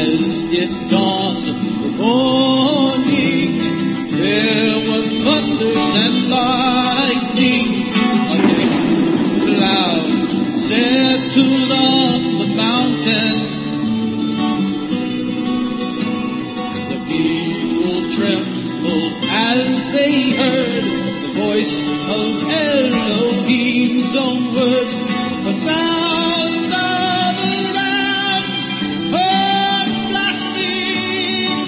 as it dawned the morning, there were thunders and lightning. A thick cloud settled on the mountain. The people trembled as they heard the voice of Elohim's own words. The sound of a ram's horn blasting.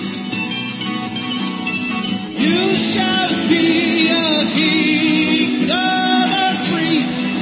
You shall be a kingdom of priests.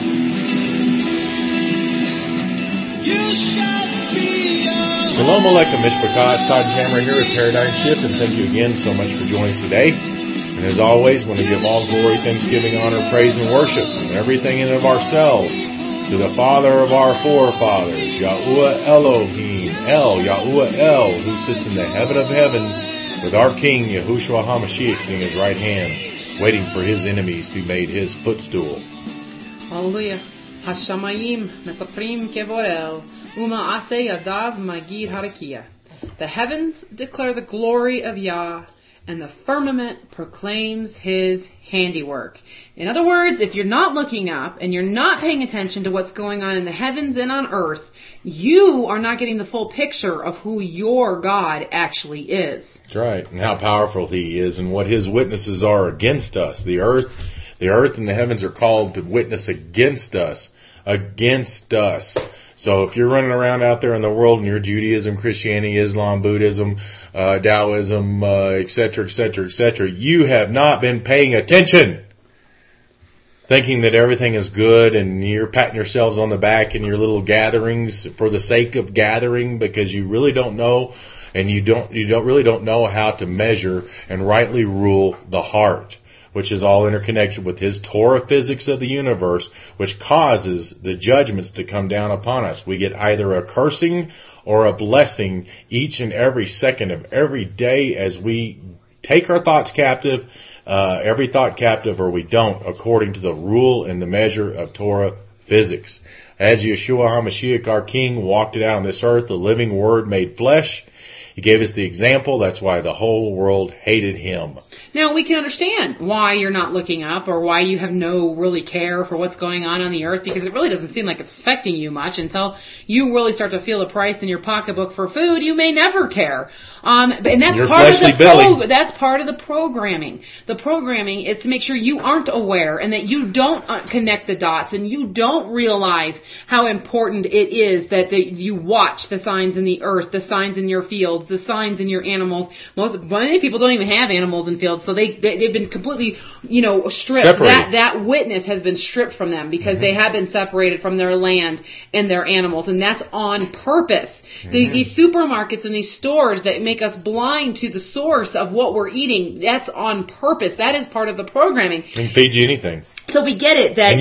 You shall be a... Shalom Aleichem Mishpachah. It's Todd Cameron here with Paradigm Shift, and thank you again so much for joining us today. And as always, I want to give all glory, thanksgiving, honor, praise, and worship, and everything in and of ourselves to the Father of our forefathers, Yahuwah Elohim, Yahuwah El, who sits in the heaven of heavens, with our King, Yahushua HaMashiach, sitting at his right hand, waiting for his enemies to be made his footstool. Hallelujah. Hashamayim mesaprim kevorel, uma ase yadav magid harakia. The heavens declare the glory of Yah, and the firmament proclaims his handiwork. In other words, if you're not looking up and you're not paying attention to what's going on in the heavens and on earth, you are not getting the full picture of who your God actually is. That's right, and how powerful he is and what his witnesses are against us. The earth and the heavens are called to witness against us. So if you're running around out there in the world and you're Judaism, Christianity, Islam, Buddhism, Taoism, etc., you have not been paying attention. Thinking that everything is good and you're patting yourselves on the back in your little gatherings for the sake of gathering, because you really don't know, and you really don't know how to measure and rightly rule the heart, which is all interconnected with his Torah physics of the universe, which causes the judgments to come down upon us. We get either a cursing or a blessing each and every second of every day as we take our thoughts captive, every thought captive, or we don't, according to the rule and the measure of Torah physics. As Yeshua HaMashiach, our King, walked it out on this earth, the living Word made flesh, he gave us the example. That's why the whole world hated him. Now, we can understand why you're not looking up or why you have no really care for what's going on the earth, because it really doesn't seem like it's affecting you much until you really start to feel the price in your pocketbook for food. You may never care. And that's that's part of the programming. The programming is to make sure you aren't aware and that you don't connect the dots and you don't realize how important it is that you watch the signs in the earth, the signs in your fields, the signs in your animals. Many people don't even have animals in fields, so they've been completely, stripped. That witness has been stripped from them because they have been separated from their land and their animals, and that's on purpose. These supermarkets and these stores that make us blind to the source of what we're eating, that's on purpose. That is part of the programming. They can feed you anything. So we get it that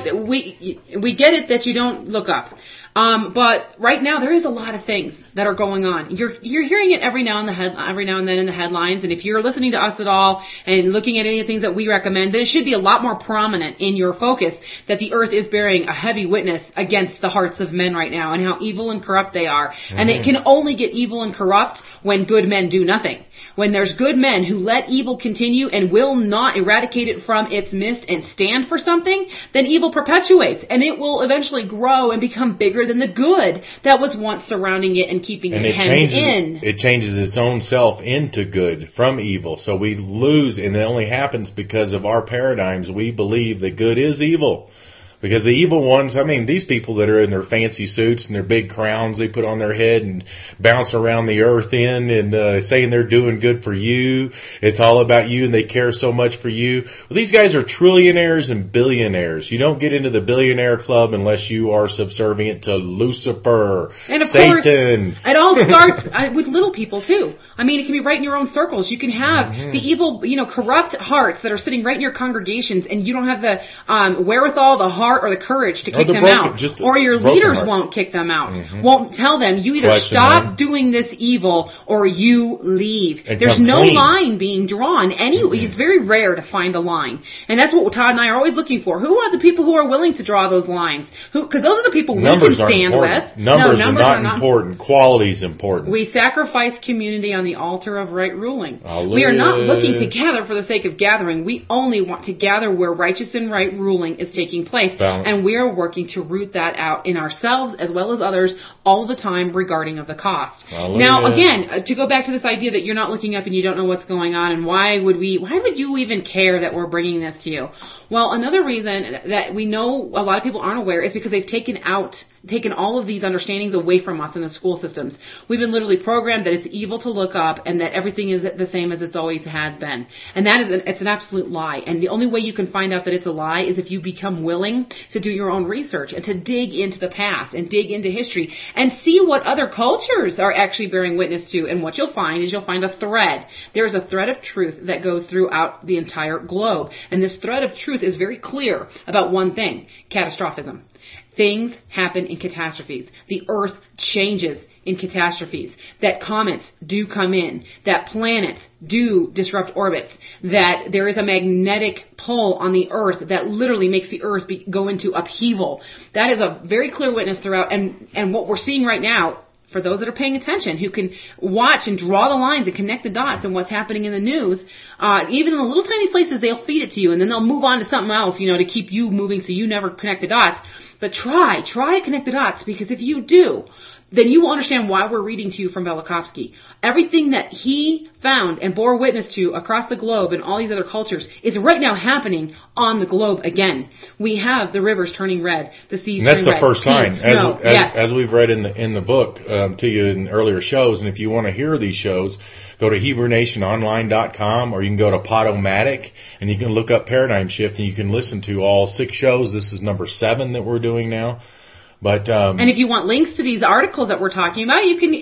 we get it that you don't look up. But right now there is a lot of things that are going on. You're hearing it every now and then in the headlines, and if you're listening to us at all and looking at any of the things that we recommend, then it should be a lot more prominent in your focus that the earth is bearing a heavy witness against the hearts of men right now and how evil and corrupt they are. And it can only get evil and corrupt when good men do nothing. When there's good men who let evil continue and will not eradicate it from its midst and stand for something, then evil perpetuates, and it will eventually grow and become bigger than the good that was once surrounding it and keeping it hemmed in. It changes its own self into good from evil. So we lose, and it only happens because of our paradigms. We believe that good is evil. Because the evil ones, these people that are in their fancy suits and their big crowns they put on their head and bounce around the earth in and saying they're doing good for you, it's all about you and they care so much for you. Well, these guys are trillionaires and billionaires. You don't get into the billionaire club unless you are subservient to Lucifer, and of Satan. Course, it all starts with little people too. It can be right in your own circles. You can have the evil, corrupt hearts that are sitting right in your congregations, and you don't have the wherewithal, the heart, heart or the courage to Or kick the them broken- out. just the Or your broken leaders hearts. won't kick them out. Won't tell them, you either Question stop them. doing this evil or you leave. And There's come no clean. line being drawn. It's very rare to find a line. And that's what Todd and I are always looking for. Who are the people who are willing to draw those lines? Because those are the people Numbers we can aren't stand important. with. Numbers No, are not important. Quality is important. We sacrifice community on the altar of right ruling. Hallelujah. We are not looking to gather for the sake of gathering. We only want to gather where righteous and right ruling is taking place. Balance. And we are working to root that out in ourselves as well as others all the time regarding of the cost. Hallelujah. Now, again, to go back to this idea that you're not looking up and you don't know what's going on and why would you even care that we're bringing this to you? Well, another reason that we know a lot of people aren't aware is because they've taken all of these understandings away from us in the school systems. We've been literally programmed that it's evil to look up and that everything is the same as it always has been. And that is it's an absolute lie. And the only way you can find out that it's a lie is if you become willing to do your own research and to dig into the past and dig into history and see what other cultures are actually bearing witness to. And what you'll find is you'll find a thread. There is a thread of truth that goes throughout the entire globe. And this thread of truth is very clear about one thing: catastrophism. Things happen in catastrophes. The earth changes in catastrophes. That comets do come in. That planets do disrupt orbits. That there is a magnetic pull on the earth that literally makes the earth go into upheaval. That is a very clear witness throughout. And what we're seeing right now, for those that are paying attention, who can watch and draw the lines and connect the dots and what's happening in the news, even in the little tiny places, they'll feed it to you and then they'll move on to something else, to keep you moving so you never connect the dots. But try to connect the dots, because if you do, then you will understand why we're reading to you from Velikovsky. Everything that he found and bore witness to across the globe and all these other cultures is right now happening on the globe again. We have the rivers turning red, the seas turning red. And that's the first sign, snow, as we've read in the book to you in earlier shows. And if you want to hear these shows, go to HebrewNationOnline.com, or you can go to Podomatic, and you can look up Paradigm Shift, and you can listen to all 6 shows. This is number 7 that we're doing now. But and if you want links to these articles that we're talking about, you can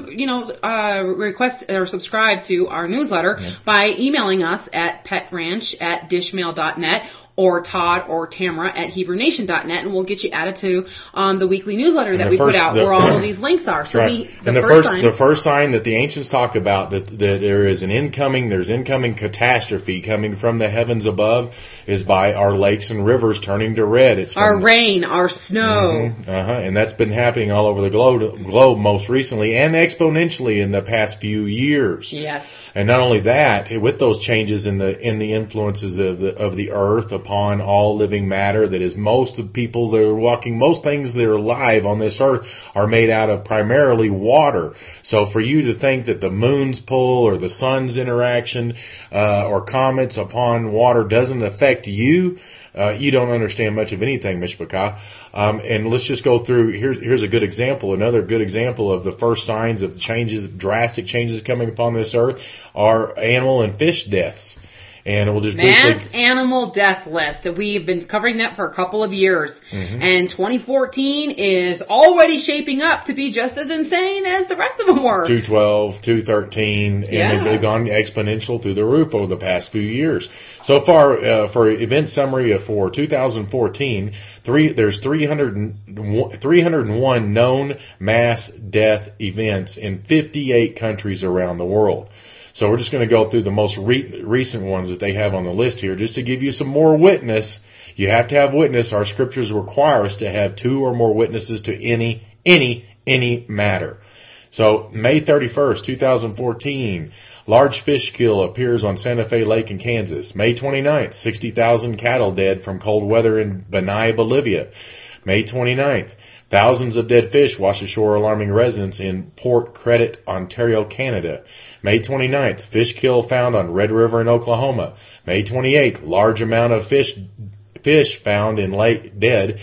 request or subscribe to our newsletter by emailing us at petranch@dishmail.net, or Todd or Tamara at HebrewNation.net, and we'll get you added to the weekly newsletter that we put out where all of these links are. So right. The first sign that the ancients talk about that there is there's incoming catastrophe coming from the heavens above is by our lakes and rivers turning to red. It's our rain, our snow. And that's been happening all over the globe most recently and exponentially in the past few years. Yes. And not only that, with those changes in the influences of the earth upon all living matter, that is, most of people that are walking, most things that are alive on this earth are made out of primarily water. So for you to think that the moon's pull or the sun's interaction or comets upon water doesn't affect you, you don't understand much of anything, Mishpachah. And let's just go through. Here's a good example. Another good example of the first signs of drastic changes coming upon this earth are animal and fish deaths. And we'll just mass animal death list. We've been covering that for a couple of years. And 2014 is already shaping up to be just as insane as the rest of them were. 212, 213, and they've gone exponential through the roof over the past few years. So far, for event summary for 2014, there's 301 known mass death events in 58 countries around the world. So we're just going to go through the most recent ones that they have on the list here, just to give you some more witness. You have to have witness. Our scriptures require us to have 2 or more witnesses to any matter. So May 31st, 2014, large fish kill appears on Santa Fe Lake in Kansas. May 29th, 60,000 cattle dead from cold weather in Benai, Bolivia. May 29th, thousands of dead fish wash ashore, alarming residents in Port Credit, Ontario, Canada. May 29th, fish kill found on Red River in Oklahoma. May 28th, large amount of fish found in Lake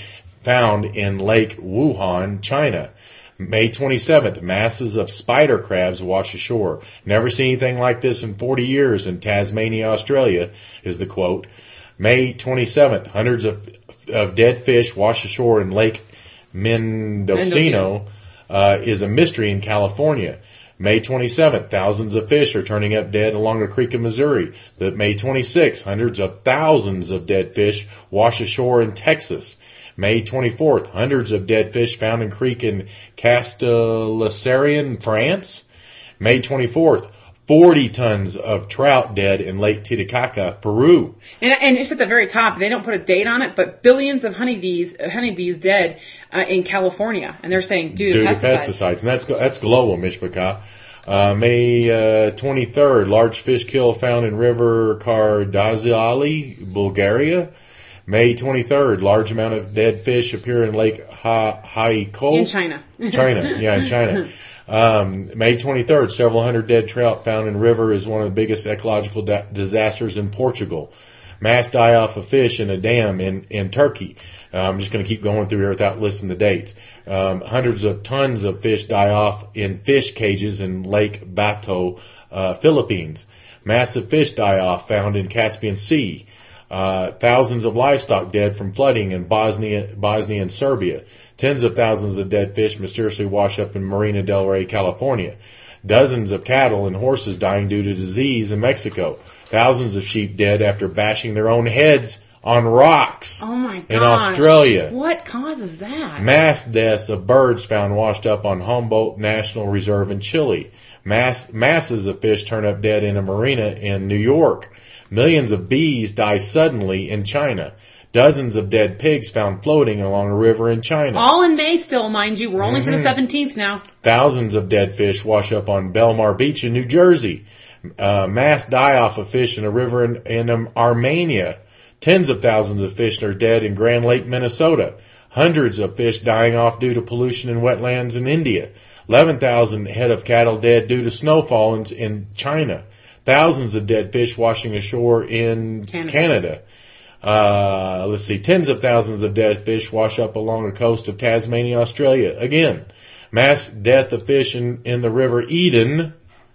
Wuhan, China. May 27th, masses of spider crabs wash ashore. Never seen anything like this in 40 years in Tasmania, Australia, is the quote. May 27th, hundreds of dead fish wash ashore in Lake Mendocino is a mystery in California. May 27th, thousands of fish are turning up dead along a creek in Missouri. May 26th, hundreds of thousands of dead fish wash ashore in Texas. May 24th, hundreds of dead fish found in creek in Castellacerian, France. May 24th, 40 tons of trout dead in Lake Titicaca, Peru. And it's at the very top. They don't put a date on it, but billions of honeybees dead in California, and they're saying due to pesticides. And that's global, Mishpachah. May 23rd, large fish kill found in River Kardazali, Bulgaria. May 23rd, large amount of dead fish appear in Lake Haiko. In China. In China. May 23rd, several hundred dead trout found in river is one of the biggest ecological disasters in Portugal. Mass die-off of fish in a dam in Turkey. I'm just going to keep going through here without listing the dates. Hundreds of tons of fish die off in fish cages in Lake Bato, Philippines. Massive fish die off found in Caspian Sea. Thousands of livestock dead from flooding in Bosnia and Serbia. Tens of thousands of dead fish mysteriously wash up in Marina del Rey, California. Dozens of cattle and horses dying due to disease in Mexico. Thousands of sheep dead after bashing their own heads on rocks. Oh my gosh. In Australia. What causes that? Mass deaths of birds found washed up on Humboldt National Reserve in Chile. Masses of fish turn up dead in a marina in New York. Millions of bees die suddenly in China. Dozens of dead pigs found floating along a river in China. All in May still, mind you. We're only to the 17th now. Thousands of dead fish wash up on Belmar Beach in New Jersey. Mass die-off of fish in a river in Armenia. Tens of thousands of fish are dead in Grand Lake, Minnesota. Hundreds of fish dying off due to pollution in wetlands in India. 11,000 head of cattle dead due to snowfall in China. Thousands of dead fish washing ashore in Canada. Tens of thousands of dead fish wash up along the coast of Tasmania, Australia. Again, mass death of fish in the river Eden.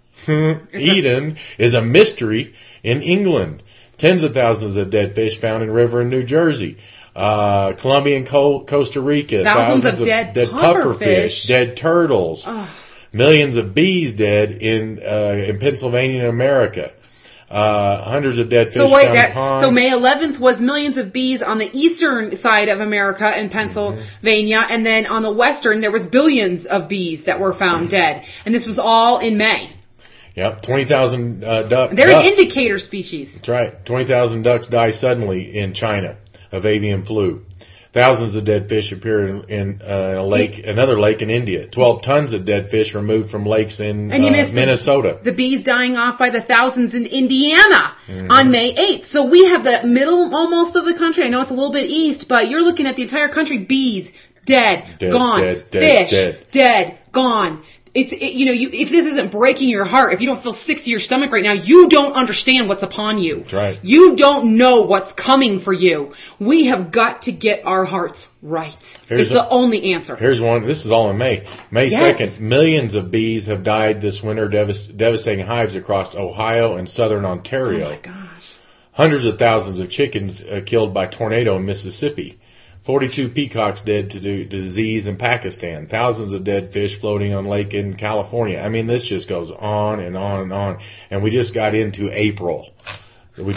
Eden is a mystery in England. Tens of thousands of dead fish found in river in New Jersey. Colombia and Costa Rica. Thousands of dead pufferfish. Dead turtles. Millions of bees dead in Pennsylvania and America. Hundreds of dead fish found in ponds. So May 11th was millions of bees on the eastern side of America and Pennsylvania, and then on the western there was billions of bees that were found dead. And this was all in May. Yep, 20,000 ducks. They're an indicator species. That's right. 20,000 ducks die suddenly in China of avian flu. Thousands of dead fish appear in another lake in India. 12 tons of dead fish removed from lakes in Minnesota. The bees dying off by the thousands in Indiana on May 8th. So we have the middle almost of the country. I know it's a little bit east, but you're looking at the entire country. Bees, dead, gone. Fish, dead, gone. If this isn't breaking your heart, if you don't feel sick to your stomach right now, you don't understand what's upon you. That's right. You don't know what's coming for you. We have got to get our hearts right. It's the only answer. Here's one. This is all in May. May 2nd, millions of bees have died this winter, devastating hives across Ohio and southern Ontario. Oh my gosh. Hundreds of thousands of chickens killed by tornado in Mississippi. 42 peacocks dead to disease in Pakistan. Thousands of dead fish floating on lake in California. I mean, this just goes on and on and on. And we just got into April. We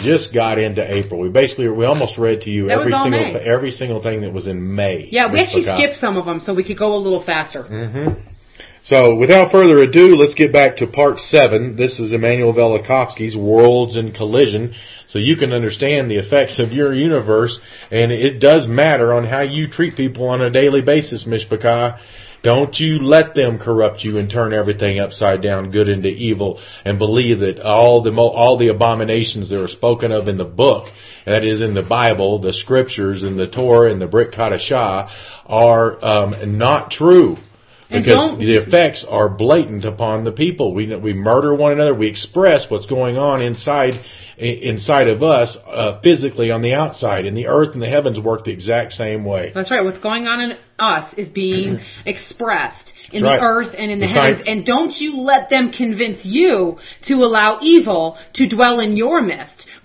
almost read to you every single thing that was in May. Yeah, we actually skipped some of them so we could go a little faster. So, without further ado, let's get back to part 7. This is Immanuel Velikovsky's Worlds in Collision, so you can understand the effects of your universe, and it does matter on how you treat people on a daily basis, Mishpachah. Don't you let them corrupt you and turn everything upside down, good into evil, and believe that all the abominations that are spoken of in the book, that is in the Bible, the scriptures, and the Torah, and the Brit Kadashah, are not true. Because the effects are blatant upon the people. We murder one another. We express what's going on inside of us physically on the outside. And the earth and the heavens work the exact same way. That's right. What's going on in us is being expressed in the earth and in the heavens. And don't you let them convince you to allow evil to dwell in your midst.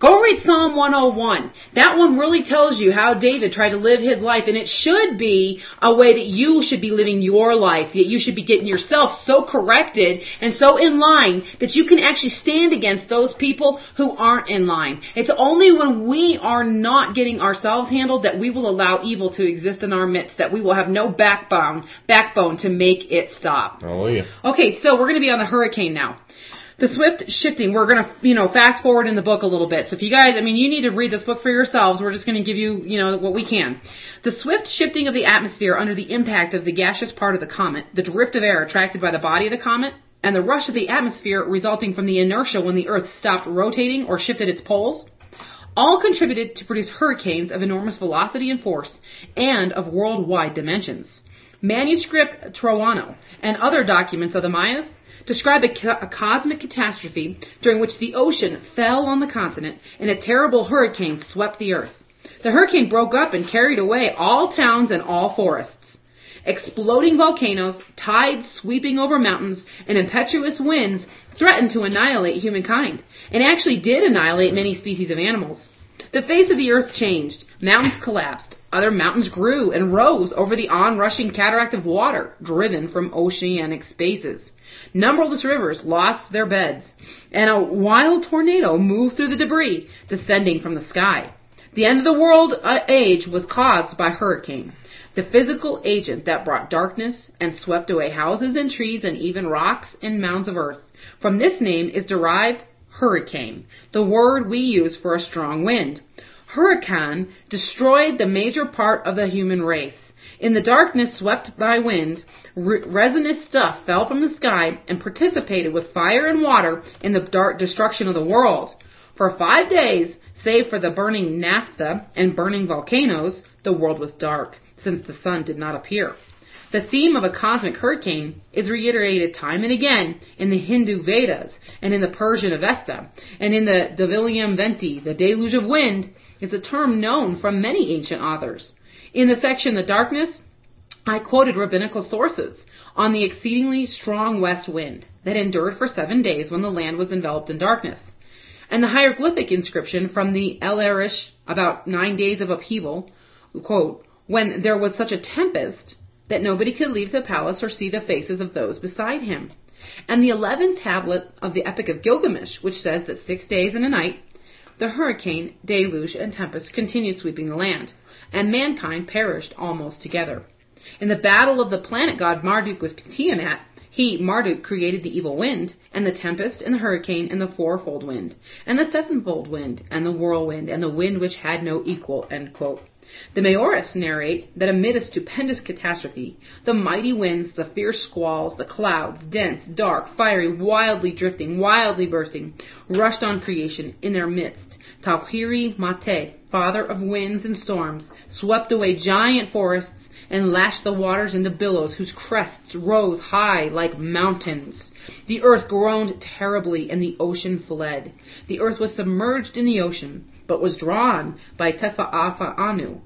Go read Psalm 101. That one really tells you how David tried to live his life, and it should be a way that you should be living your life, that you should be getting yourself so corrected and so in line that you can actually stand against those people who aren't in line. It's only when we are not getting ourselves handled that we will allow evil to exist in our midst, that we will have no backbone to make it stop. Oh, yeah. Okay, so we're going to be on the hurricane now. The swift shifting, we're going to, fast forward in the book a little bit. So if you guys, you need to read this book for yourselves. We're just going to give you, what we can. The swift shifting of the atmosphere under the impact of the gaseous part of the comet, the drift of air attracted by the body of the comet, and the rush of the atmosphere resulting from the inertia when the Earth stopped rotating or shifted its poles, all contributed to produce hurricanes of enormous velocity and force and of worldwide dimensions. Manuscript Troano and other documents of the Mayas describe a cosmic catastrophe during which the ocean fell on the continent and a terrible hurricane swept the earth. The hurricane broke up and carried away all towns and all forests. Exploding volcanoes, tides sweeping over mountains, and impetuous winds threatened to annihilate humankind, and actually did annihilate many species of animals. The face of the earth changed. Mountains collapsed. Other mountains grew and rose over the onrushing cataract of water driven from oceanic spaces. Numberless rivers lost their beds, and a wild tornado moved through the debris, descending from the sky. The end of the world age was caused by hurricane, the physical agent that brought darkness and swept away houses and trees and even rocks and mounds of earth. From this name is derived hurricane, the word we use for a strong wind. Hurricane destroyed the major part of the human race. In the darkness swept by wind, resinous stuff fell from the sky and participated with fire and water in the dark destruction of the world. For 5 days, save for the burning naphtha and burning volcanoes, the world was dark, since the sun did not appear. The theme of a cosmic hurricane is reiterated time and again in the Hindu Vedas and in the Persian Avesta, and in the Divilium Venti, the deluge of wind, is a term known from many ancient authors. In the section The Darkness, I quoted rabbinical sources on the exceedingly strong west wind that endured for 7 days when the land was enveloped in darkness, and the hieroglyphic inscription from the El Arish about 9 days of upheaval, quote, when there was such a tempest that nobody could leave the palace or see the faces of those beside him. And the 11th tablet of the Epic of Gilgamesh, which says that 6 days and a night, the hurricane, deluge, and tempest continued sweeping the land, and mankind perished almost together. In the battle of the planet god Marduk with Tiamat, Marduk, created the evil wind, and the tempest, and the hurricane, and the fourfold wind, and the sevenfold wind, and the whirlwind, and the wind which had no equal, end quote. The Maoris narrate that amid a stupendous catastrophe, the mighty winds, the fierce squalls, the clouds, dense, dark, fiery, wildly drifting, wildly bursting, rushed on creation in their midst. Tauhiri Mate, father of winds and storms, swept away giant forests and lashed the waters into billows whose crests rose high like mountains. The earth groaned terribly and the ocean fled. The earth was submerged in the ocean, but was drawn by Tefa'afa Anu.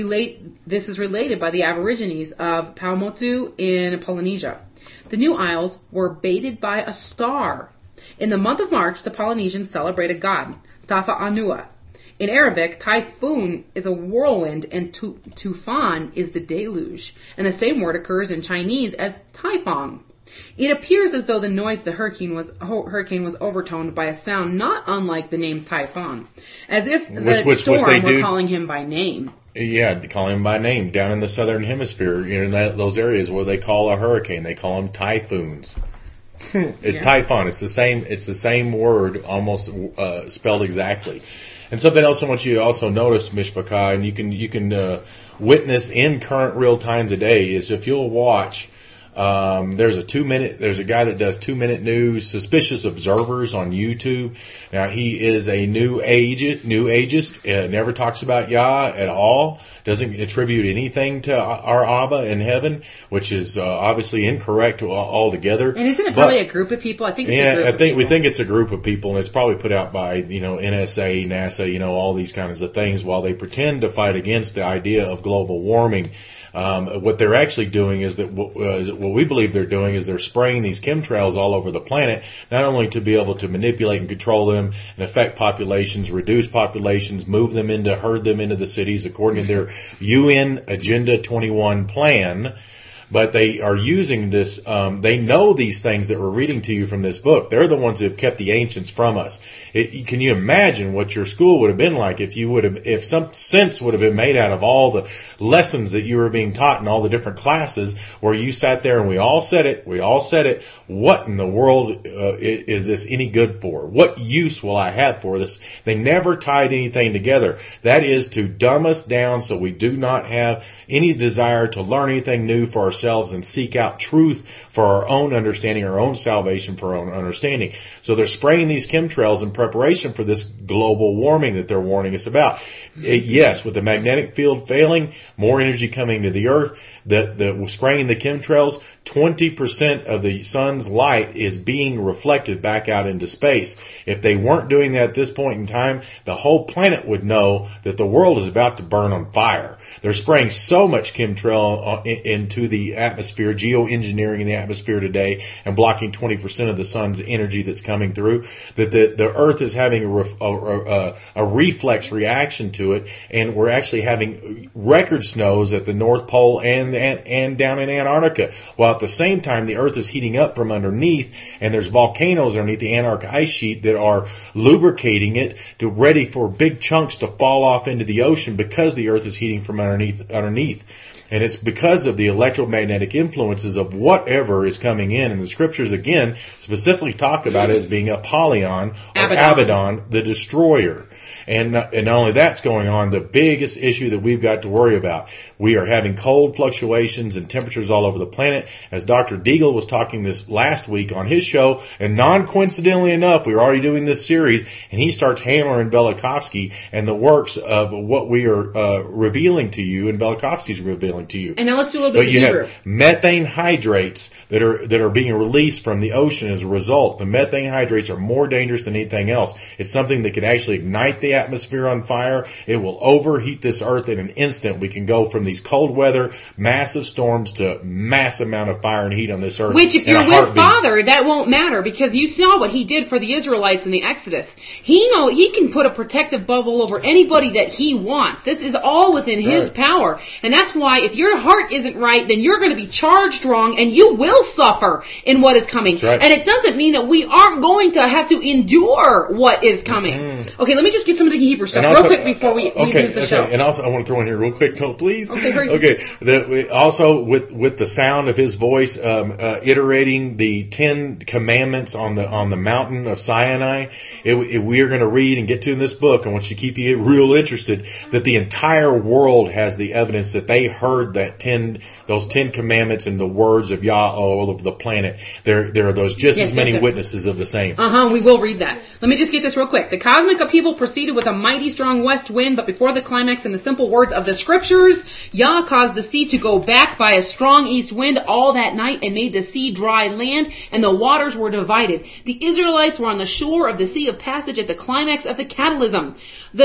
This is related by the Aborigines of Paumotu in Polynesia. The new isles were baited by a star. In the month of March, the Polynesians celebrate a god, Tafa'anua. In Arabic, typhoon is a whirlwind and tufan is the deluge, and the same word occurs in Chinese as taifang. It appears as though the noise of the hurricane was overtoned by a sound not unlike the name typhoon, as if the storm were calling him by name. Yeah, calling him by name. Down in the southern hemisphere, in those areas where they call a hurricane, they call them typhoons. It's typhoon. It's the same word, almost spelled exactly. And something else I want you to also notice, Mishpachah, and you can witness in current real time today, is if you'll watch. There's a guy that does 2-minute news, Suspicious Observers on YouTube. Now he is a new ageist, never talks about Yah at all, doesn't attribute anything to our Abba in heaven, which is obviously incorrect altogether. And isn't it probably a group of people? I think it's a group of people. We think it's a group of people, and it's probably put out by, NSA, NASA, all these kinds of things, while they pretend to fight against the idea of global warming. What they're actually doing is that what we believe they're doing is they're spraying these chemtrails all over the planet, not only to be able to manipulate and control them and affect populations, reduce populations, herd them into the cities according to their UN Agenda 21 plan, but they are using this, they know these things that we're reading to you from this book. They're the ones who have kept the ancients from us. Can you imagine what your school would have been like if some sense would have been made out of all the lessons that you were being taught in all the different classes where you sat there and we all said it, what in the world is this any good for? What use will I have for this? They never tied anything together. That is to dumb us down so we do not have any desire to learn anything new for ourselves and seek out truth for our own understanding, our own salvation for our own understanding. So they're spraying these chemtrails in preparation for this global warming that they're warning us about. Yes, with the magnetic field failing, more energy coming to the earth, the spraying the chemtrails, 20% of the sun's light is being reflected back out into space. If they weren't doing that at this point in time, the whole planet would know that the world is about to burn on fire. They're spraying so much chemtrail into the atmosphere, geoengineering in the atmosphere today, and blocking 20% of the sun's energy that's coming through, that the earth is having a reflex reaction to it, and we're actually having record snows at the North Pole and down in Antarctica, while at the same time the earth is heating up from underneath, and there's volcanoes underneath the Antarctic ice sheet that are lubricating it to ready for big chunks to fall off into the ocean because the earth is heating from underneath. And it's because of the electromagnetic influences of whatever is coming in. And the scriptures, again, specifically talk about it as being Apollyon or Abaddon, the destroyer. And not only that's going on, the biggest issue that we've got to worry about. We are having cold fluctuations and temperatures all over the planet. As Dr. Deagle was talking this last week on his show, and non-coincidentally enough, we were already doing this series, and he starts hammering Velikovsky and the works of what we are revealing to you, and Velikovsky's revealing to you. And now let's do a little bit of Hebrew. You have methane hydrates that are being released from the ocean as a result. The methane hydrates are more dangerous than anything else. It's something that can actually ignite the atmosphere on fire. It will overheat this earth in an instant. We can go from these cold weather, massive storms to mass amount of fire and heat on this earth. Which, if you're with Father, that won't matter, because you saw what he did for the Israelites in the Exodus. He can put a protective bubble over anybody that he wants. This is all within his power. And that's why if your heart isn't right, then you're going to be charged wrong and you will suffer in what is coming. Right. And it doesn't mean that we aren't going to have to endure what is coming. Okay, let me just get some of the Hebrew stuff real quick before we lose the show. And also, I want to throw in here real quick, please. Okay, hurry. Okay. Also, with the sound of his voice, iterating the 10 commandments on the mountain of Sinai, we are going to read and get to in this book. I want you to keep you real interested that the entire world has the evidence that they heard those 10 commandments and the words of Yah all over the planet. There are those just as many witnesses of the same. We will read that. Let me just get this real quick. The cosmic upheaval proceeded with a mighty strong west wind, but before the climax, in the simple words of the scriptures, Yah caused the sea to go back by a strong east wind all that night and made the sea dry land, and the waters were divided. The Israelites were on the shore of the Sea of Passage at the climax of the cataclysm.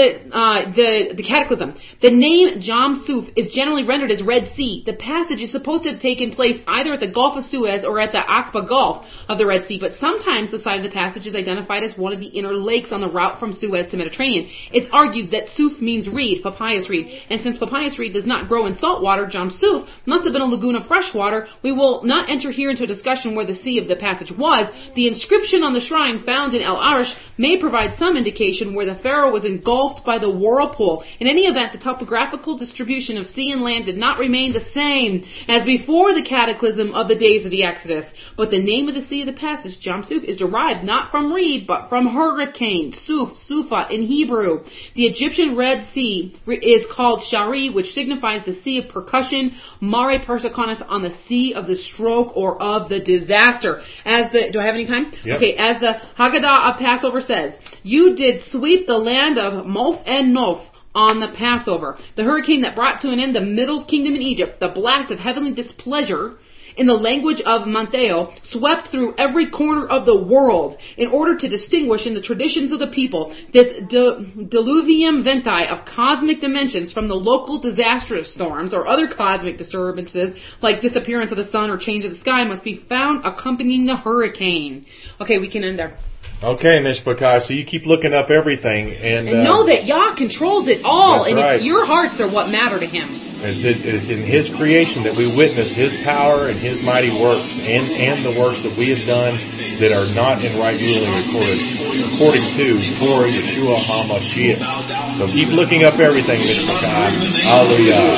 The cataclysm. The name Jam Suf is generally rendered as Red Sea. The passage is supposed to have taken place either at the Gulf of Suez or at the Aqaba Gulf of the Red Sea, but sometimes the site of the passage is identified as one of the inner lakes on the route from Suez to Mediterranean. It's argued that Suf means reed, papyrus reed, and since papyrus reed does not grow in salt water, Jam Suf must have been a lagoon of fresh water. We will not enter here into a discussion where the sea of the passage was. The inscription on the shrine found in El Arish may provide some indication where the pharaoh was engulfed by the whirlpool. In any event, the topographical distribution of sea and land did not remain the same as before the cataclysm of the days of the Exodus. But the name of the sea of the passage, Jam Suf, is derived not from reed, but from hurricane, Suf, Sufa in Hebrew. The Egyptian Red Sea is called Shari, which signifies the sea of percussion, Mare Perseconis, on the sea of the stroke or of the disaster. Do I have any time? Yep. Okay, as the Haggadah of Passover says, you did sweep the land of Mof and Nof on the Passover. The hurricane that brought to an end the middle kingdom in Egypt, the blast of heavenly displeasure, in the language of Mateo, swept through every corner of the world in order to distinguish in the traditions of the people this diluvium venti of cosmic dimensions from the local disastrous storms or other cosmic disturbances like disappearance of the sun or change of the sky must be found accompanying the hurricane. Okay, we can end there. Okay, Mishpakai, so you keep looking up everything. And know that Yah controls it all, that's and right. it's your hearts are what matter to Him. It's in His creation that we witness His power and His mighty works, and the works that we have done that are not in right ruling according to Torah Yeshua HaMashiach. So keep looking up everything, Mishpakai. Hallelujah.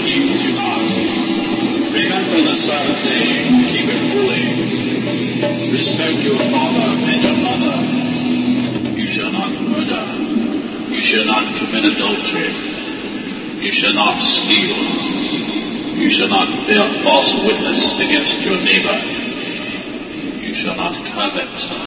Remember the Sabbath day, keep it holy. Respect your father and your mother. You shall not murder. You shall not commit adultery. You shall not steal. You shall not bear false witness against your neighbor. You shall not covet.